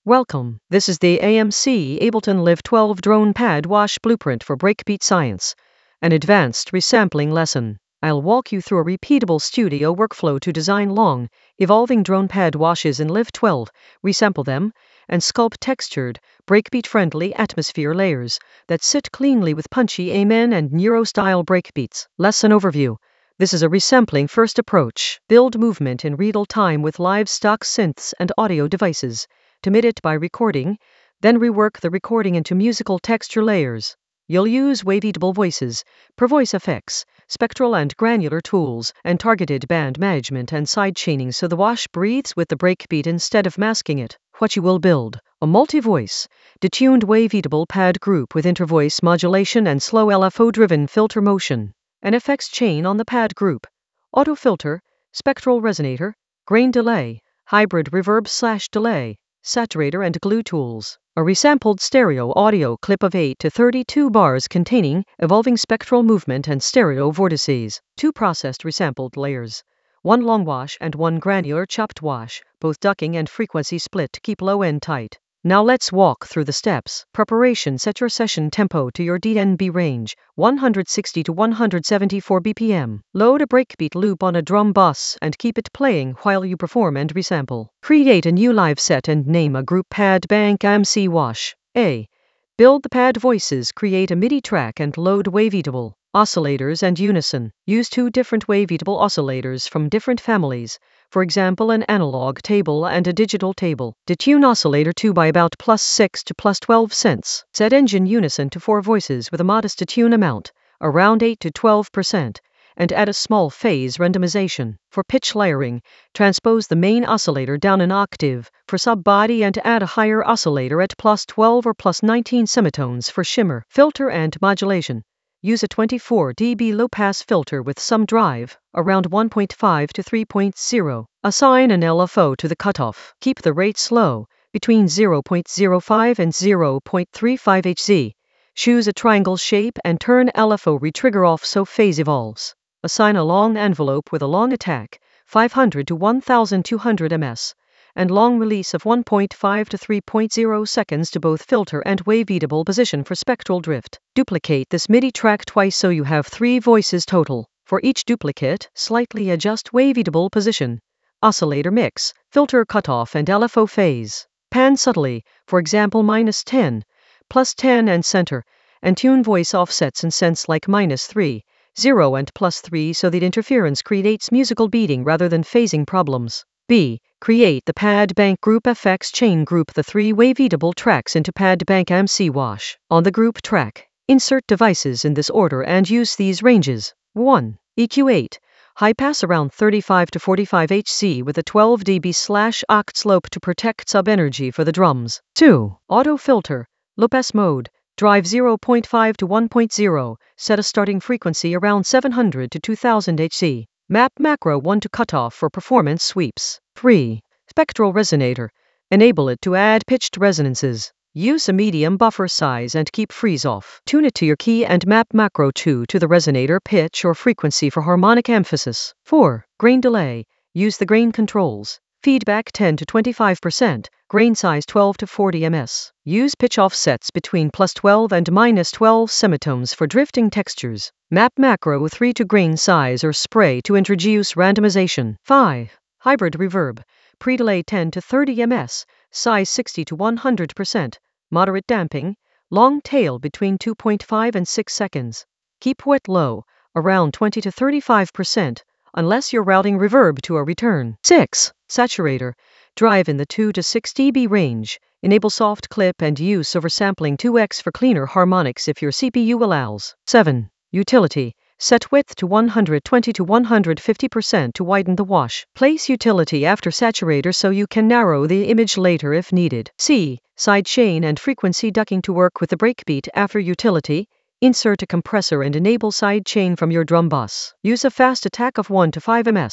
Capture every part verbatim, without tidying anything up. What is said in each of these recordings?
Welcome. This is the A M C Ableton Live twelve Drone Pad Wash Blueprint for Breakbeat Science, an advanced resampling lesson. I'll walk you through a repeatable studio workflow to design long, evolving drone pad washes in Live twelve, resample them, and sculpt textured, breakbeat-friendly atmosphere layers that sit cleanly with punchy Amen and Neuro-style breakbeats. Lesson overview. This is a resampling first approach. Build movement in real time with live stock synths and audio devices. To mid it by recording, then rework the recording into musical texture layers. You'll use waveedable voices, per voice effects, spectral and granular tools, and targeted band management and sidechaining so the wash breathes with the breakbeat instead of masking it. What you will build: a multi-voice, detuned waveedable pad group with intervoice modulation and slow L F O-driven filter motion. An effects chain on the pad group: auto filter, spectral resonator, grain delay, hybrid reverb slash delay, saturator and glue tools. A resampled stereo audio clip of eight to thirty-two bars containing evolving spectral movement and stereo vortices. Two processed resampled layers. One long wash and one granular chopped wash, both ducking and frequency split to keep low end tight. Now let's walk through the steps. Preparation: set your session tempo to your D N B range, one hundred sixty to one hundred seventy-four B P M. Load a breakbeat loop on a drum bus and keep it playing while you perform and resample. Create a new live set and name a group Pad Bank M C Wash. A. Build the pad voices, create a MIDI track and load waveedable oscillators and unison. Use two different waveedable oscillators from different families, for example an analog table and a digital table. Detune oscillator two by about plus six to plus twelve cents. Set engine unison to four voices with a modest detune amount, around eight to twelve percent, and add a small phase randomization. For pitch layering, transpose the main oscillator down an octave for sub-body and add a higher oscillator at plus twelve or plus nineteen semitones for shimmer. Filter and modulation. Use a twenty-four decibel low-pass filter with some drive, around one point five to three point zero. Assign an L F O to the cutoff. Keep the rate slow, between zero point zero five and zero point three five hertz. Choose a triangle shape and turn L F O retrigger off so phase evolves. Assign a long envelope with a long attack, five hundred to one thousand two hundred milliseconds, and long release of one point five to three point zero seconds to both filter and waveedable position for spectral drift. Duplicate this MIDI track twice so you have three voices total. For each duplicate, slightly adjust waveedable position, oscillator mix, filter cutoff and L F O phase. Pan subtly, for example minus ten, plus ten and center, and tune voice offsets and cents like minus three, zero and plus three so that interference creates musical beating rather than phasing problems. B. Create the Pad Bank Group F X chain. Group the three waveedable tracks into Pad Bank M C Wash. On the group track, insert devices in this order and use these ranges. one. E Q eight. High pass around thirty-five to forty-five hertz with a twelve decibel slash oct slope to protect sub-energy for the drums. two. Auto filter. Low pass mode. Drive zero point five to one point zero. Set a starting frequency around seven hundred to two thousand hertz. Map macro one to cutoff for performance sweeps. three. Spectral resonator. Enable it to add pitched resonances. Use a medium buffer size and keep freeze off. Tune it to your key and map macro two to the resonator pitch or frequency for harmonic emphasis. four. Grain delay. Use the grain controls. Feedback ten to twenty-five percent. Grain size twelve to forty millimeters. Use pitch offsets between plus twelve and minus twelve semitones for drifting textures. Map macro three to grain size or spray to introduce randomization. five. Hybrid reverb. Pre-delay ten to thirty millimeters, size sixty to one hundred percent. Moderate damping, long tail between two point five and six seconds. Keep wet low, around twenty to thirty-five percent, unless you're routing reverb to a return. six. Saturator. Drive in the two to six decibel range. Enable soft clip and use oversampling two x for cleaner harmonics if your C P U allows. seven. Utility. Set width to one hundred twenty to one hundred fifty percent to widen the wash. Place utility after saturator so you can narrow the image later if needed. C. Sidechain and frequency ducking. To work with the breakbeat after utility, insert a compressor and enable sidechain from your drum bus. Use a fast attack of one to five milliseconds.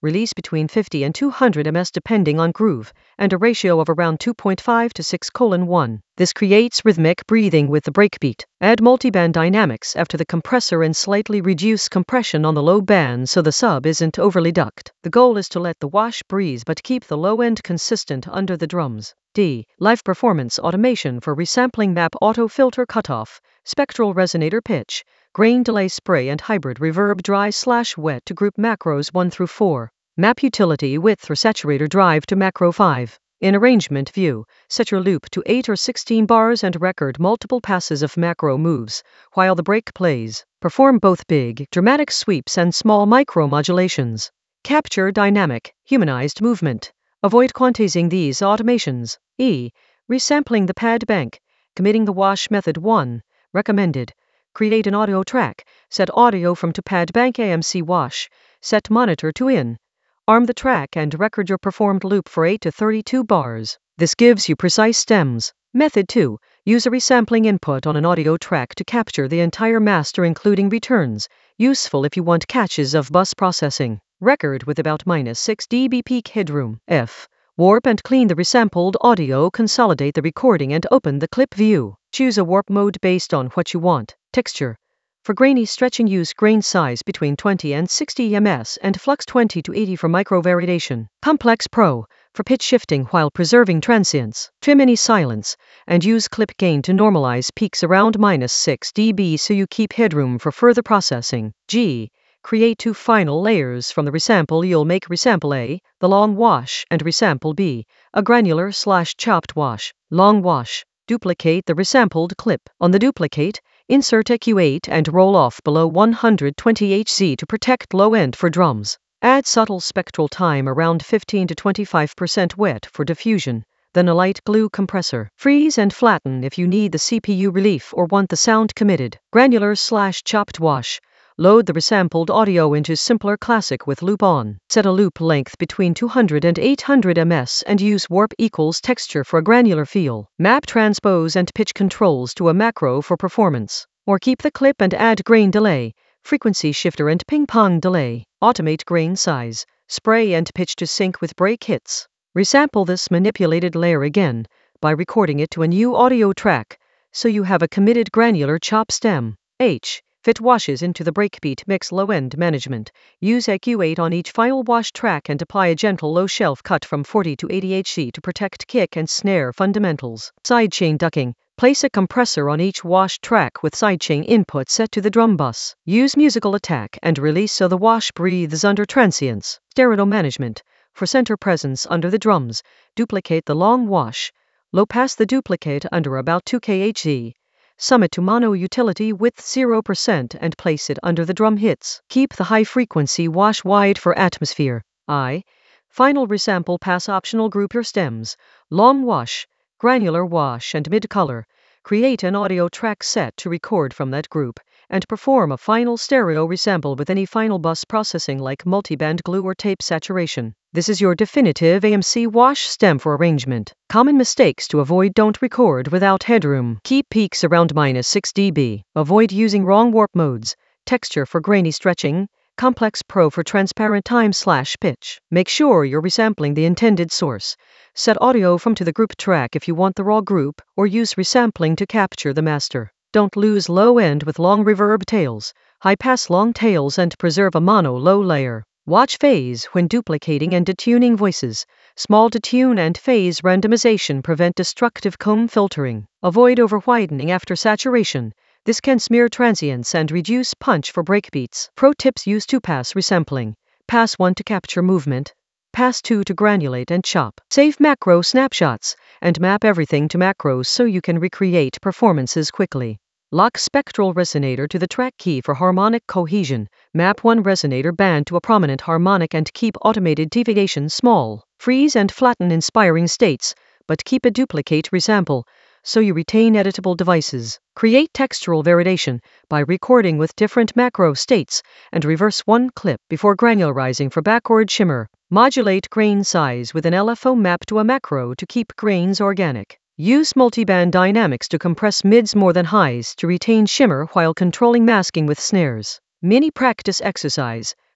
release between fifty and two hundred meters depending on groove, and a ratio of around two point five to six colon one. This creates rhythmic breathing with the breakbeat. Add multiband dynamics after the compressor and slightly reduce compression on the low band so the sub isn't overly ducked. The goal is to let the wash breathe but keep the low end consistent under the drums. D. Live performance automation for resampling map auto filter cutoff, spectral resonator pitch, grain delay spray and hybrid reverb dry slash wet to group macros one through four. Map utility width or saturator drive to macro five. In arrangement view, set your loop to eight or sixteen bars and record multiple passes of macro moves, while the break plays. Perform both big, dramatic sweeps and small micro modulations. Capture dynamic, humanized movement. Avoid quantizing these automations. E. Resampling the pad bank. Committing the wash method one. Recommended. Create an audio track. Set audio from to pad bank A M C wash. Set monitor to in. Arm the track and record your performed loop for eight to thirty-two bars. This gives you precise stems. Method two. Use a resampling input on an audio track to capture the entire master including returns. Useful if you want catches of bus processing. Record with about minus six decibels peak headroom. F. Warp and clean the resampled audio. Consolidate the recording and open the clip view. Choose a warp mode based on what you want. Texture. For grainy stretching, use grain size between twenty and sixty millimeters and flux twenty to eighty for micro variation. Complex Pro. For pitch shifting while preserving transients. Trim any silence, and use clip gain to normalize peaks around minus six decibels so you keep headroom for further processing. G. Create two final layers from the resample. You'll make resample A, the long wash, and resample B, a granular slash chopped wash. Long wash. Duplicate the resampled clip. On the duplicate, insert E Q eight and roll off below one hundred twenty hertz to protect low end for drums. Add subtle spectral time around fifteen to twenty-five percent wet for diffusion, then a light glue compressor. Freeze and flatten if you need the C P U relief or want the sound committed. Granular slash chopped wash. Load the resampled audio into Simpler Classic with loop on. Set a loop length between two hundred and eight hundred meters and use warp equals texture for a granular feel. Map transpose and pitch controls to a macro for performance. Or keep the clip and add grain delay, frequency shifter and ping pong delay. Automate grain size, spray and pitch to sync with break hits. Resample this manipulated layer again by recording it to a new audio track so you have a committed granular chop stem. H. Fit washes into the breakbeat mix low-end management. Use E Q eight on each final wash track and apply a gentle low shelf cut from forty to eighty hertz to protect kick and snare fundamentals. Sidechain ducking. Place a compressor on each wash track with sidechain input set to the drum bus. Use musical attack and release so the wash breathes under transients. Stereo management. For center presence under the drums, duplicate the long wash. Low pass the duplicate under about two kilohertz. Summit to mono utility width zero percent and place it under the drum hits. Keep the high frequency wash wide for atmosphere. I. Final resample pass optional group your stems. Long wash, granular wash and mid-color. Create an audio track set to record from that group, and perform a final stereo resample with any final bus processing like multiband glue or tape saturation. This is your definitive A M C wash stem for arrangement. Common mistakes to avoid: don't record without headroom. Keep peaks around minus six decibels. Avoid using wrong warp modes. Texture for grainy stretching. Complex Pro for transparent time slash pitch. Make sure you're resampling the intended source. Set audio from to the group track if you want the raw group, or use resampling to capture the master. Don't lose low end with long reverb tails. High pass long tails and preserve a mono low layer. Watch phase when duplicating and detuning voices. Small detune and phase randomization prevent destructive comb filtering. Avoid over-widening after saturation. This can smear transients and reduce punch for breakbeats. Pro tips: use two-pass resampling. Pass one to capture movement. Pass two to granulate and chop. Save macro snapshots, and map everything to macros so you can recreate performances quickly. Lock spectral resonator to the track key for harmonic cohesion. Map one resonator band to a prominent harmonic and keep automated deviation small. Freeze and flatten inspiring states, but keep a duplicate resample so you retain editable devices. Create textural variation by recording with different macro states and reverse one clip before granularizing for backward shimmer. Modulate grain size with an L F O map to a macro to keep grains organic. Use multiband dynamics to compress mids more than highs to retain shimmer while controlling masking with snares. Mini practice exercise.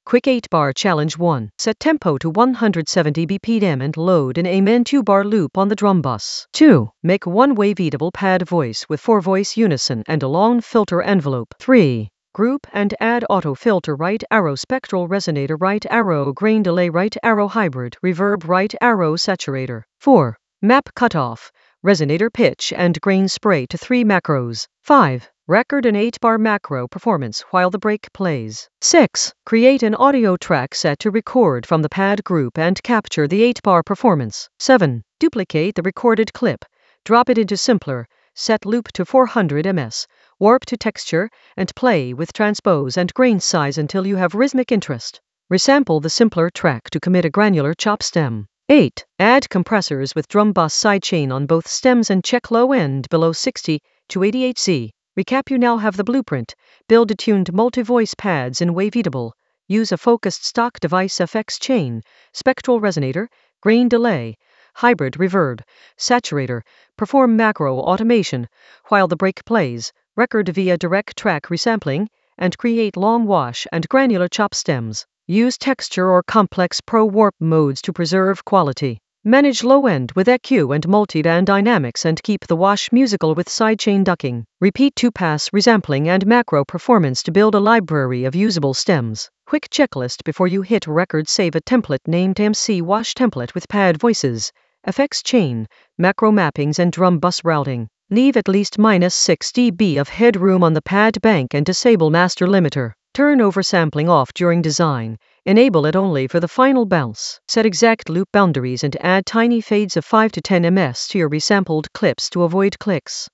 Quick eight bar Challenge one. Set tempo to one hundred seventy B P M and load an Amen two bar loop on the drum bus. two. Make one waveatable pad voice with four voice unison and a long filter envelope. three. Group and add auto filter right arrow spectral resonator right arrow grain delay right arrow hybrid reverb right arrow saturator. four. Map cutoff, resonator pitch and grain spray to three macros. five. Record an eight bar macro performance while the break plays. six. Create an audio track set to record from the pad group and capture the eight bar performance. seven. Duplicate the recorded clip, drop it into Simpler, set loop to four hundred millimeters, warp to texture, and play with transpose and grain size until you have rhythmic interest. Resample the Simpler track to commit a granular chop stem. eight. Add compressors with drum bus sidechain on both stems and check low end below sixty to eighty hertz. Recap: you now have the blueprint. Build attuned multi-voice pads in waveatable. Use a focused stock device F X chain, spectral resonator, grain delay, hybrid reverb, saturator, perform macro automation while the break plays, record via direct track resampling, and create long wash and granular chop stems. Use texture or complex pro warp modes to preserve quality. Manage low end with E Q and multiband dynamics and keep the wash musical with sidechain ducking. Repeat two pass resampling and macro performance to build a library of usable stems. Quick checklist before you hit record: save a template named M C Wash template with pad voices, F X chain, macro mappings and drum bus routing. Leave at least minus six decibels of headroom on the pad bank and disable master limiter. Turn oversampling off during design. Enable it only for the final bounce. Set exact loop boundaries and add tiny fades of five to ten millimeters to your resampled clips to avoid clicks.